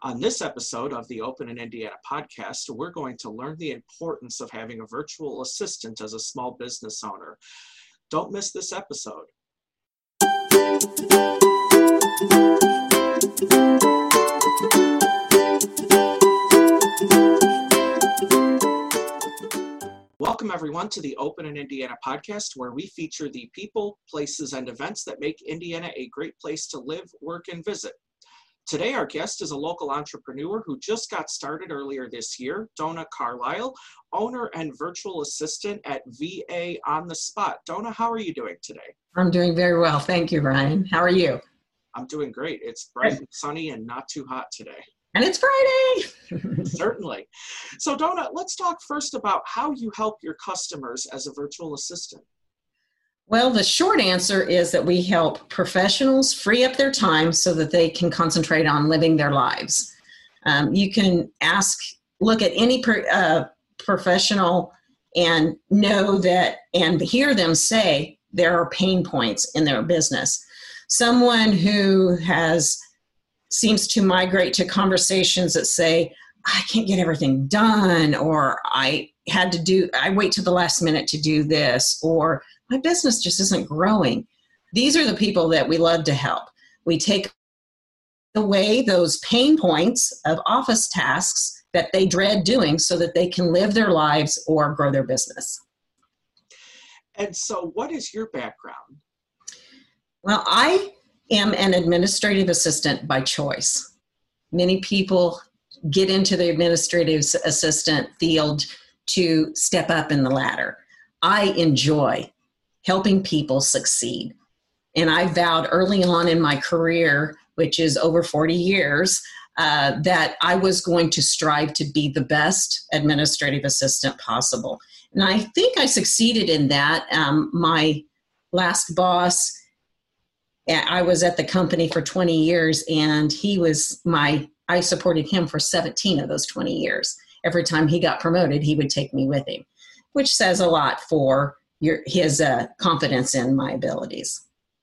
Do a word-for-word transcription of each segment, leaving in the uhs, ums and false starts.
On this episode of the Open in Indiana podcast, we're going to learn the importance of having a virtual assistant as a small business owner. Don't miss this episode. Welcome, everyone, to the Open in Indiana podcast, where we feature the people, places, and events that make Indiana a great place to live, work, and visit. Today, our guest is a local entrepreneur who just got started earlier this year, Donna Carlisle, owner and virtual assistant at V A On The Spot. Donna, how are you doing today? I'm doing very well. Thank you, Ryan. How are you? I'm doing great. It's bright and sunny and not too hot today. And it's Friday. Certainly. So, Donna, let's talk first about how you help your customers as a virtual assistant. Well, the short answer is that we help professionals free up their time so that they can concentrate on living their lives. Um, you can ask, look at any per, uh, professional and know that, and hear them say there are pain points in their business. Someone who has seems to migrate to conversations that say, I can't get everything done, or I had to do, I wait till the last minute to do this, or my business just isn't growing. These are the people that we love to help. We take away those pain points of office tasks that they dread doing so that they can live their lives or grow their business. And so what is your background? Well, I am an administrative assistant by choice. Many people get into the administrative assistant field to step up in the ladder. I enjoy helping people succeed. And I vowed early on in my career, which is over forty years, uh, that I was going to strive to be the best administrative assistant possible. And I think I succeeded in that. Um, my last boss, I was at the company for twenty years, and he was my, I supported him for seventeen of those twenty years. Every time he got promoted, he would take me with him, which says a lot for your, his uh, confidence in my abilities.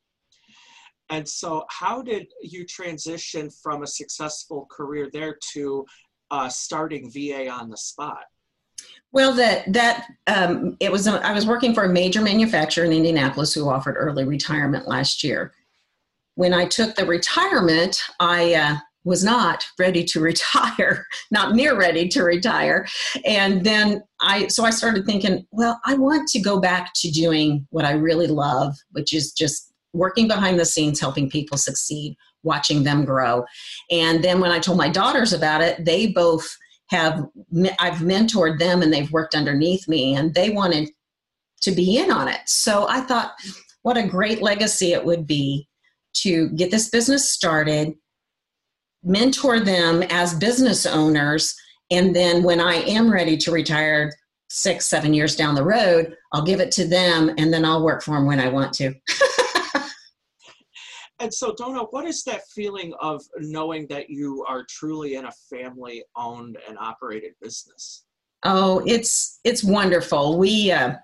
And so how did you transition from a successful career there to uh, starting V A On The Spot? Well, that that um, it was. A, I was working for a major manufacturer in Indianapolis who offered early retirement last year. When I took the retirement, I uh, was not ready to retire, not near ready to retire. And then I, so I started thinking, well, I want to go back to doing what I really love, which is just working behind the scenes, helping people succeed, watching them grow. And then when I told my daughters about it, they both have, I've mentored them and they've worked underneath me, and they wanted to be in on it. So I thought, what a great legacy it would be to get this business started, mentor them as business owners, and then when I am ready to retire six, seven years down the road, I'll give it to them, and then I'll work for them when I want to. And so, Donna, what is that feeling of knowing that you are truly in a family-owned and operated business? Oh, it's it's wonderful. We uh,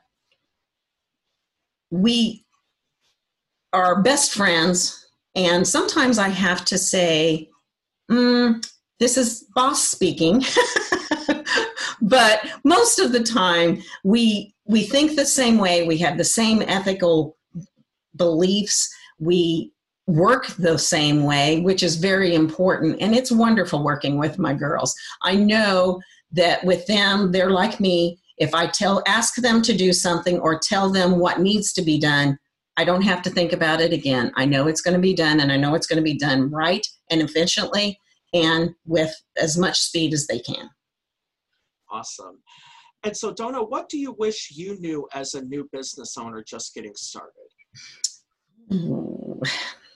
we are best friends, and sometimes I have to say, mm, this is boss speaking, but most of the time we we think the same way. We have the same ethical beliefs. We work the same way, which is very important, and it's wonderful working with my girls. I know that with them, they're like me. If I tell, ask them to do something or tell them what needs to be done, I don't have to think about it again. I know it's going to be done, and I know it's going to be done right and efficiently and with as much speed as they can. Awesome. And so, Donna, what do you wish you knew as a new business owner just getting started? Ooh.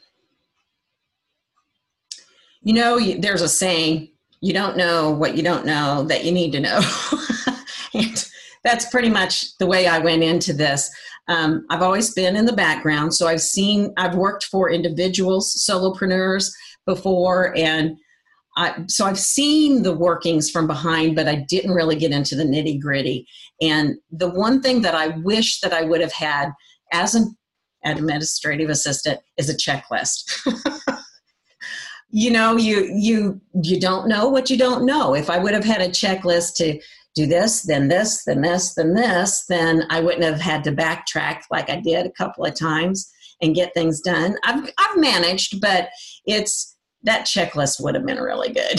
You know, there's a saying, you don't know what you don't know that you need to know. And that's pretty much the way I went into this. Um, I've always been in the background, so I've seen, I've worked for individuals, solopreneurs before, and I, so I've seen the workings from behind, but I didn't really get into the nitty gritty. And the one thing that I wish that I would have had as an administrative assistant is a checklist. you know, you you you don't know what you don't know. If I would have had a checklist to do this, then this, then this, then this, then I wouldn't have had to backtrack like I did a couple of times and get things done. I've I've managed, but it's that checklist would have been really good.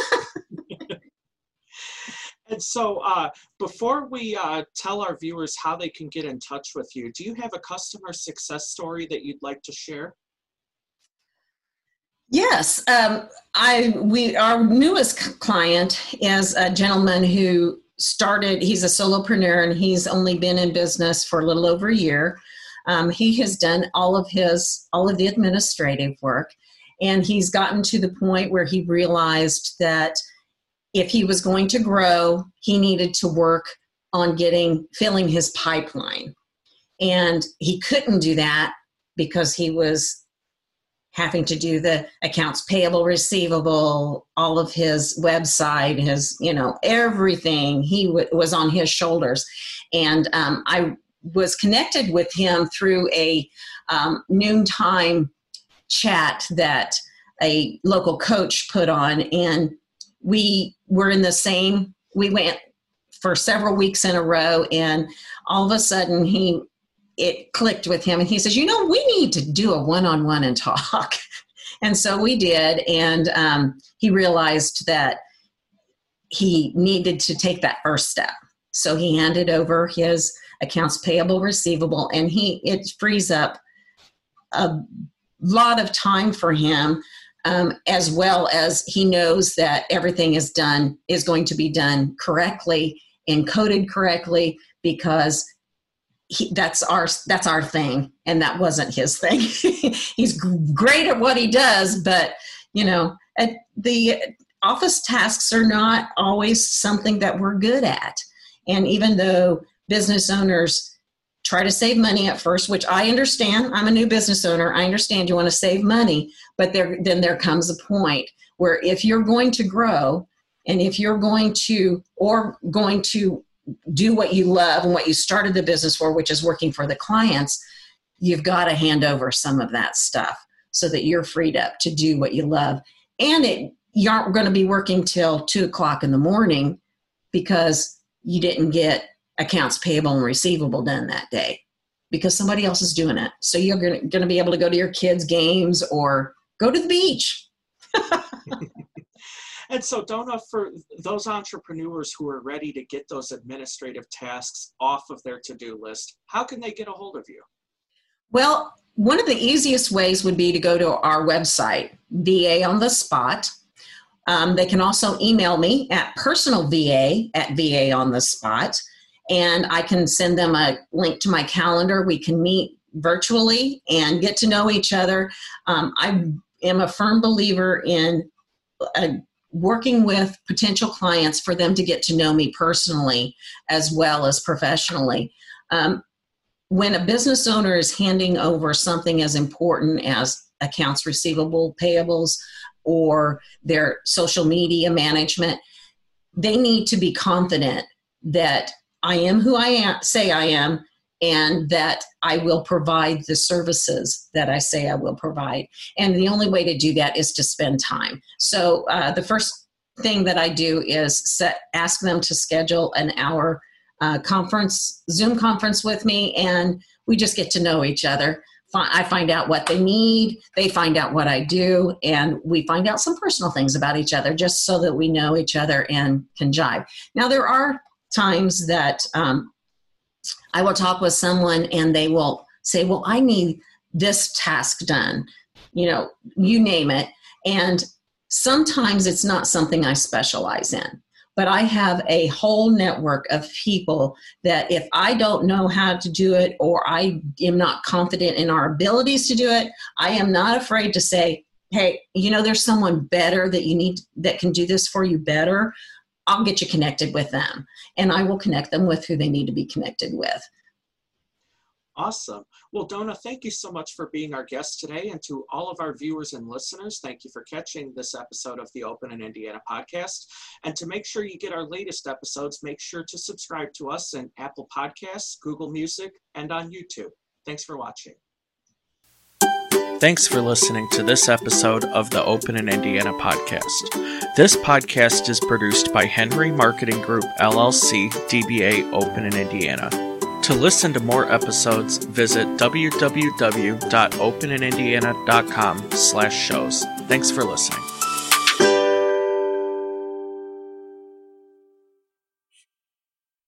And so uh, before we uh, tell our viewers how they can get in touch with you, do you have a customer success story that you'd like to share? Yes, um, I we our newest client is a gentleman who started. He's a solopreneur and he's only been in business for a little over a year. Um, he has done all of his all of the administrative work, and he's gotten to the point where he realized that if he was going to grow, he needed to work on getting filling his pipeline, and he couldn't do that because he was having to do the accounts payable, receivable, all of his website, his, you know, everything he w- was on his shoulders. And um, I was connected with him through a um, noontime chat that a local coach put on. And we were in the same, we went for several weeks in a row, and all of a sudden he it clicked with him and he says, you know, we need to do a one-on-one and talk. And so we did. And um, he realized that he needed to take that first step. So he handed over his accounts payable, receivable, and he, it frees up a lot of time for him, um, as well as he knows that everything is done, is going to be done correctly and coded correctly, because He, that's our that's our thing, and that wasn't his thing. He's great at what he does, but you know, at the office tasks are not always something that we're good at. And even though business owners try to save money at first, which I understand, I'm a new business owner, I understand you want to save money, but there then there comes a point where if you're going to grow, and if you're going to or going to do what you love and what you started the business for, which is working for the clients, you've got to hand over some of that stuff so that you're freed up to do what you love. And it, you aren't going to be working till two o'clock in the morning because you didn't get accounts payable and receivable done that day because somebody else is doing it. So you're going to be able to go to your kids' games or go to the beach. And so, Donna, for those entrepreneurs who are ready to get those administrative tasks off of their to-do list, how can they get a hold of you? Well, one of the easiest ways would be to go to our website, V A on the Spot. Um, they can also email me at personalva at V A on the Spot, and I can send them a link to my calendar. We can meet virtually and get to know each other. Um, I am a firm believer in a working with potential clients for them to get to know me personally as well as professionally. Um, when a business owner is handing over something as important as accounts receivable, payables, or their social media management, they need to be confident that I am who I am, say I am, and that I will provide the services that I say I will provide. And the only way to do that is to spend time. So uh, the first thing that I do is set, ask them to schedule an hour uh, conference, Zoom conference with me, and we just get to know each other. I find out what they need, they find out what I do, and we find out some personal things about each other just so that we know each other and can jive. Now, there are times that um, I will talk with someone and they will say, well, I need this task done, you know, you name it. And sometimes it's not something I specialize in, but I have a whole network of people that if I don't know how to do it or I am not confident in our abilities to do it, I am not afraid to say, hey, you know, there's someone better that you need that can do this for you better. I'll get you connected with them, and I will connect them with who they need to be connected with. Awesome. Well, Donna, thank you so much for being our guest today. And to all of our viewers and listeners, thank you for catching this episode of the Open in Indiana podcast. And to make sure you get our latest episodes, make sure to subscribe to us in Apple Podcasts, Google Music, and on YouTube. Thanks for watching. Thanks for listening to this episode of the Open in Indiana podcast. This podcast is produced by Henry Marketing Group, L L C, D B A Open in Indiana. To listen to more episodes, visit w w w dot open in indiana dot com slash shows. Thanks for listening.